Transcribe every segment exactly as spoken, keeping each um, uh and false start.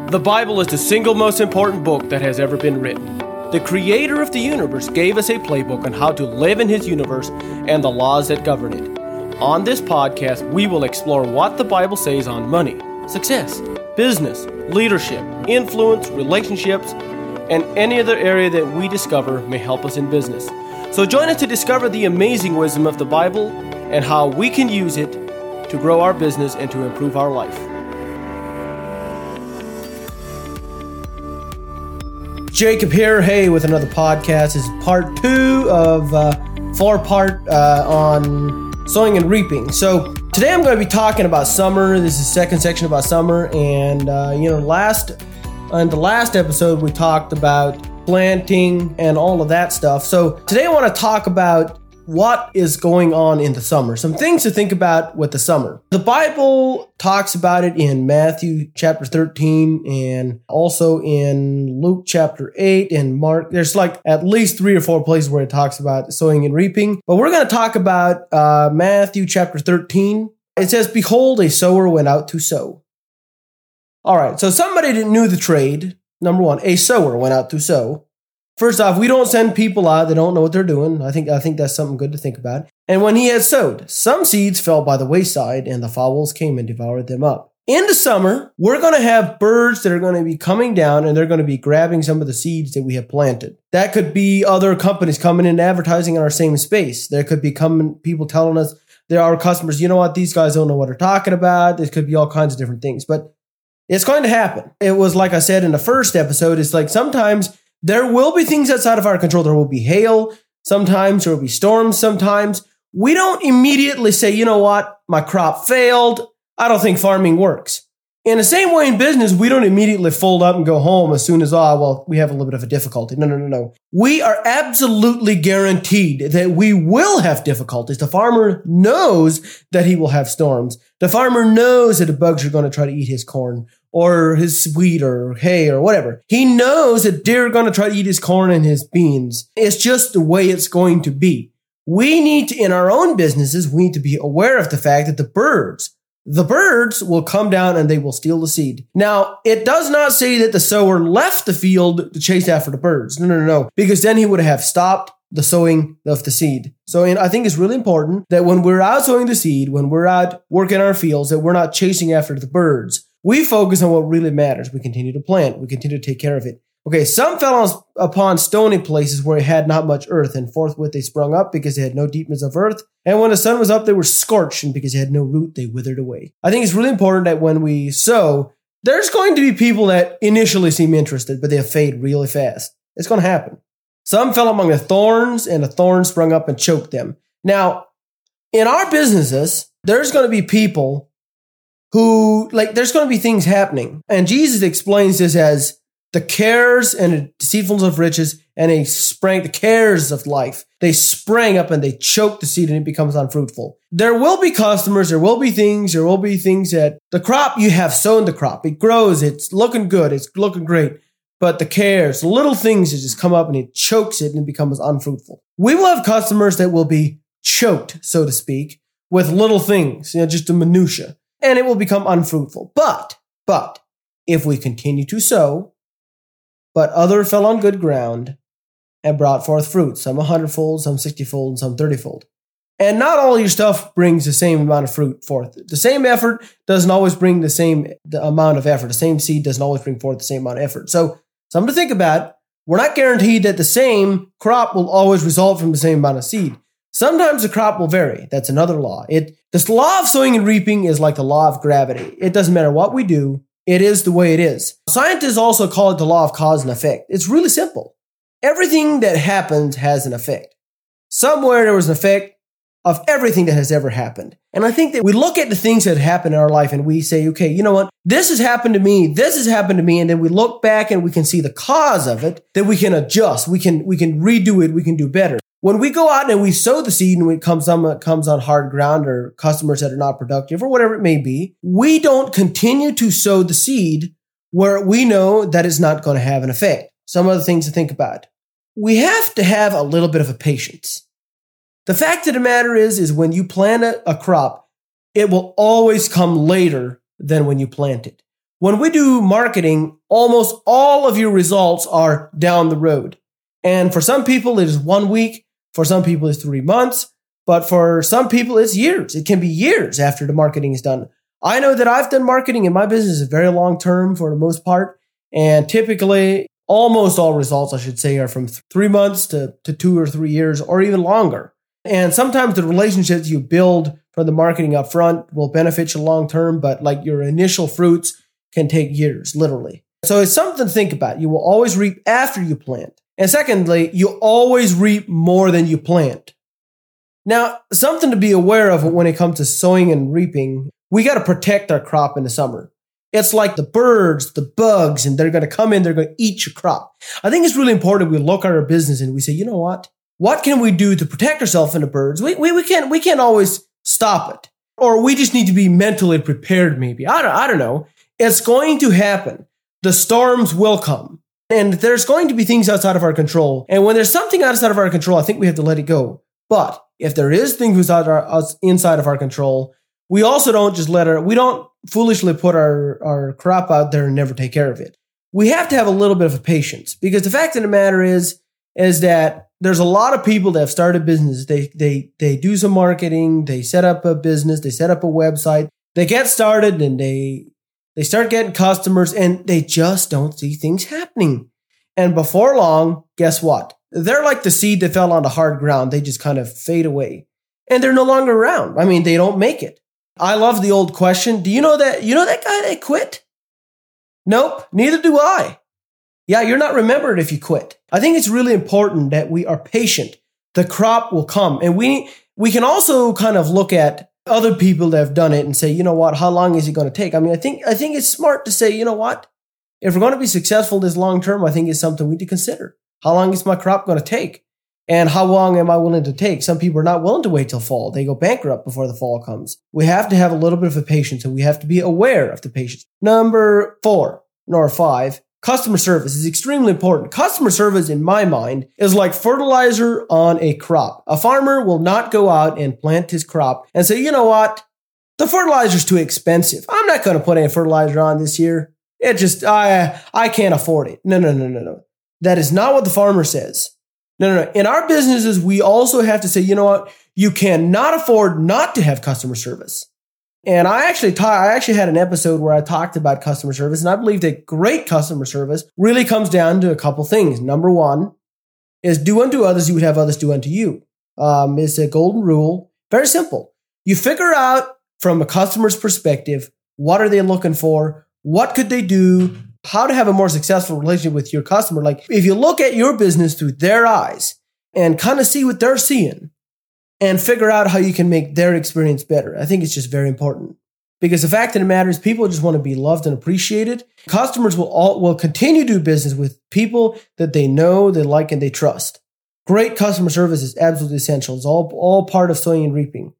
The Bible is the single most important book that has ever been written. The creator of the universe gave us a playbook on how to live in his universe and the laws that govern it. On this podcast, we will explore what the Bible says on money, success, business, leadership, influence, relationships, and any other area that we discover may help us in business. So join us to discover the amazing wisdom of the Bible and how we can use it to grow our business and to improve our life. Jacob here, hey, with another podcast. This is part two of uh, four-part uh, on sowing and reaping. So today I'm going to be talking about summer. This is the second section about summer, and uh, you know, last in the last episode we talked about planting and all of that stuff. So today I want to talk about what is going on in the summer. Some things to think about with the summer. The Bible talks about it in Matthew chapter thirteen and also in Luke chapter eight and Mark. There's like at least three or four places where it talks about sowing and reaping. But we're going to talk about uh, Matthew chapter thirteen. It says, "Behold, a sower went out to sow." All right, so somebody that knew the trade. Number one, a sower went out to sow. First off, we don't send people out that don't know what they're doing. I think I think that's something good to think about. And when he had sowed, some seeds fell by the wayside, and the fowls came and devoured them up. In the summer, we're going to have birds that are going to be coming down, and they're going to be grabbing some of the seeds that we have planted. That could be other companies coming in and advertising in our same space. There could be coming, people telling us, there are customers, you know what, these guys don't know what they're talking about. There could be all kinds of different things. But it's going to happen. It was like I said in the first episode, it's like sometimes there will be things outside of our control. There will be hail. Sometimes there will be storms. Sometimes we don't immediately say, you know what, my crop failed. I don't think farming works. In the same way in business, we don't immediately fold up and go home as soon as, oh, well, we have a little bit of a difficulty. No, no, no, no. We are absolutely guaranteed that we will have difficulties. The farmer knows that he will have storms. The farmer knows that the bugs are going to try to eat his corn or his wheat or hay or whatever. He knows that they're going to try to eat his corn and his beans. It's just the way it's going to be. We need to, in our own businesses, we need to be aware of the fact that the birds, the birds will come down and they will steal the seed. Now, it does not say that the sower left the field to chase after the birds. No, no, no, no. Because then he would have stopped the sowing of the seed. So and I think it's really important that when we're out sowing the seed, when we're out working our fields, that we're not chasing after the birds. We focus on what really matters. We continue to plant. We continue to take care of it. Okay, some fell on, upon stony places where it had not much earth, and forthwith they sprung up because they had no deepness of earth. And when the sun was up, they were scorched, and because they had no root, they withered away. I think it's really important that when we sow, there's going to be people that initially seem interested, but they fade really fast. It's going to happen. Some fell among the thorns, and the thorns sprung up and choked them. Now, in our businesses, there's going to be people who, like, there's going to be things happening. And Jesus explains this as the cares and the deceitfulness of riches, and they sprang, the cares of life. They sprang up and they choke the seed and it becomes unfruitful. There will be customers, there will be things, there will be things that the crop, you have sown the crop. It grows, it's looking good, it's looking great. But the cares, the little things that just come up and it chokes it and it becomes unfruitful. We will have customers that will be choked, so to speak, with little things, you know, just the minutia. And it will become unfruitful. But, but, if we continue to sow, but other fell on good ground and brought forth fruit, some a hundredfold, some sixtyfold, and some thirtyfold. And not all your stuff brings the same amount of fruit forth. The same effort doesn't always bring the same the amount of effort. The same seed doesn't always bring forth the same amount of effort. So, something to think about. We're not guaranteed that the same crop will always result from the same amount of seed. Sometimes the crop will vary. That's another law. It This law of sowing and reaping is like the law of gravity. It doesn't matter what we do. It is the way it is. Scientists also call it the law of cause and effect. It's really simple. Everything that happens has an effect. Somewhere there was an effect of everything that has ever happened. And I think that we look at the things that happen in our life and we say, okay, you know what? This has happened to me. This has happened to me. And then we look back and we can see the cause of it, that we can adjust. We can, we can redo it. We can do better. When we go out and we sow the seed and it comes on, it comes on hard ground or customers that are not productive or whatever it may be, we don't continue to sow the seed where we know that it's not going to have an effect. Some other things to think about. We have to have a little bit of a patience. The fact of the matter is, is when you plant a, a crop, it will always come later than when you plant it. When we do marketing, almost all of your results are down the road. And for some people, it is one week. For some people, it's three months. But for some people, it's years. It can be years after the marketing is done. I know that I've done marketing in my business is very long term for the most part. And typically, almost all results, I should say, are from th- three months to, to two or three years or even longer. And sometimes the relationships you build from the marketing up front will benefit you long term, but like your initial fruits can take years, literally. So it's something to think about. You will always reap after you plant. And secondly, you always reap more than you plant. Now, something to be aware of when it comes to sowing and reaping, we got to protect our crop in the summer. It's like the birds, the bugs, and they're going to come in, they're going to eat your crop. I think it's really important we look at our business and we say, you know what? What can we do to protect ourselves from the birds? We, we, we can't, we can't always stop it. Or we just need to be mentally prepared, maybe. I don't, I don't know. It's going to happen. The storms will come. And there's going to be things outside of our control. And when there's something outside of our control, I think we have to let it go. But if there is things outside, our, inside of our control, we also don't just let our, we don't foolishly put our, our crop out there and never take care of it. We have to have a little bit of a patience, because the fact of the matter is, is that there's a lot of people that have started businesses. They, they, they do some marketing, they set up a business, they set up a website, they get started and they, They start getting customers and they just don't see things happening. And before long, guess what? They're like the seed that fell onto hard ground. They just kind of fade away and they're no longer around. I mean, they don't make it. I love the old question. Do you know that, you know that guy that quit? Nope, neither do I. Yeah, you're not remembered if you quit. I think it's really important that we are patient. The crop will come. And we, we can also kind of look at other people that have done it and say, you know what, how long is it going to take? I mean, I think I think it's smart to say, you know what, if we're going to be successful this long term, I think it's something we need to consider. How long is my crop going to take? And how long am I willing to take? Some people are not willing to wait till fall. They go bankrupt before the fall comes. We have to have a little bit of a patience, and we have to be aware of the patience. Number four, or five, customer service is extremely important. Customer service, in my mind, is like fertilizer on a crop. A farmer will not go out and plant his crop and say, you know what? The fertilizer's too expensive. I'm not going to put any fertilizer on this year. It just, I, I can't afford it. No, no, no, no, no. That is not what the farmer says. No, no, no. In our businesses, we also have to say, you know what? You cannot afford not to have customer service. And I actually ta- I actually had an episode where I talked about customer service, and I believe that great customer service really comes down to a couple things. Number one is do unto others, you would have others do unto you. Um, it's a golden rule. Very simple. You figure out from a customer's perspective, what are they looking for? What could they do? How to have a more successful relationship with your customer. Like if you look at your business through their eyes and kind of see what they're seeing, and figure out how you can make their experience better. I think it's just very important, because the fact of the matter is people just want to be loved and appreciated. Customers will all, will continue to do business with people that they know, they like, and they trust. Great customer service is absolutely essential. It's all, all part of sowing and reaping.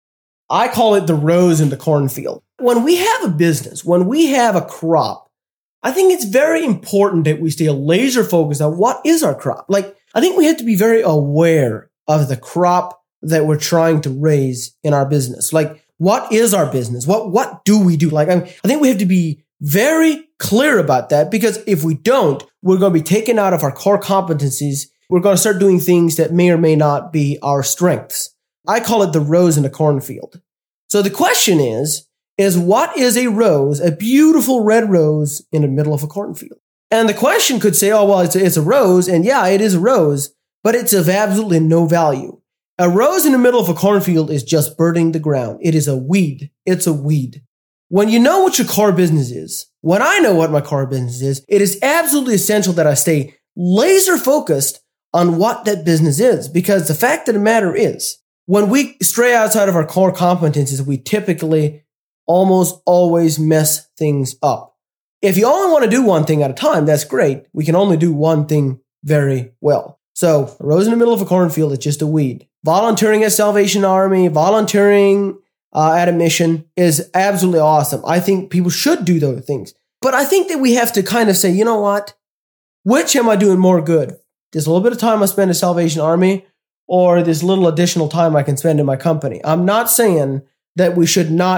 I call it the rows in the cornfield. When we have a business, when we have a crop, I think it's very important that we stay laser focused on what is our crop. Like, I think we have to be very aware of the crop that we're trying to raise in our business. Like, what is our business? What what do we do? Like, I, mean, I think we have to be very clear about that, because if we don't, we're going to be taken out of our core competencies. We're going to start doing things that may or may not be our strengths. I call it the rose in the cornfield. So the question is, is what is a rose, a beautiful red rose in the middle of a cornfield? And the question could say, oh, well, it's a, it's a rose. And yeah, it is a rose, but it's of absolutely no value. A rose in the middle of a cornfield is just burning the ground. It is a weed. It's a weed. When you know what your core business is, when I know what my core business is, it is absolutely essential that I stay laser focused on what that business is. Because the fact of the matter is, when we stray outside of our core competencies, we typically almost always mess things up. If you only want to do one thing at a time, that's great. We can only do one thing very well. So a rose in the middle of a cornfield is just a weed. Volunteering at Salvation Army, volunteering uh, at a mission is absolutely awesome. I think people should do those things. But I think that we have to kind of say, you know what? Which am I doing more good? This little bit of time I spend at Salvation Army, or this little additional time I can spend in my company? I'm not saying that we should not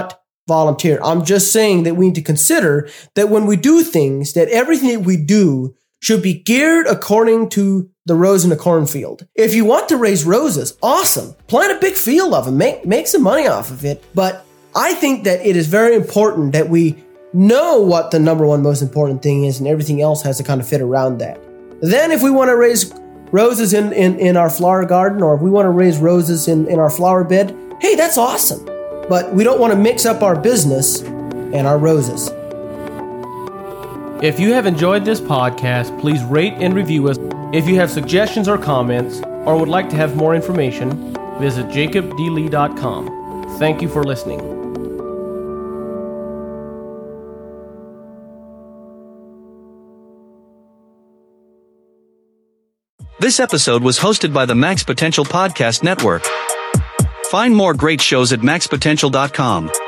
volunteer. I'm just saying that we need to consider that when we do things, that everything that we do should be geared according to the rose in the cornfield. If you want to raise roses, awesome. Plant a big field of them. Make, make some money off of it. But I think that it is very important that we know what the number one most important thing is, and everything else has to kind of fit around that. Then if we want to raise roses in, in, in our flower garden, or if we want to raise roses in, in our flower bed, hey, that's awesome. But we don't want to mix up our business and our roses. If you have enjoyed this podcast, please rate and review us. If you have suggestions or comments, or would like to have more information, visit jacob d lee dot com. Thank you for listening. This episode was hosted by the Max Potential Podcast Network. Find more great shows at max potential dot com.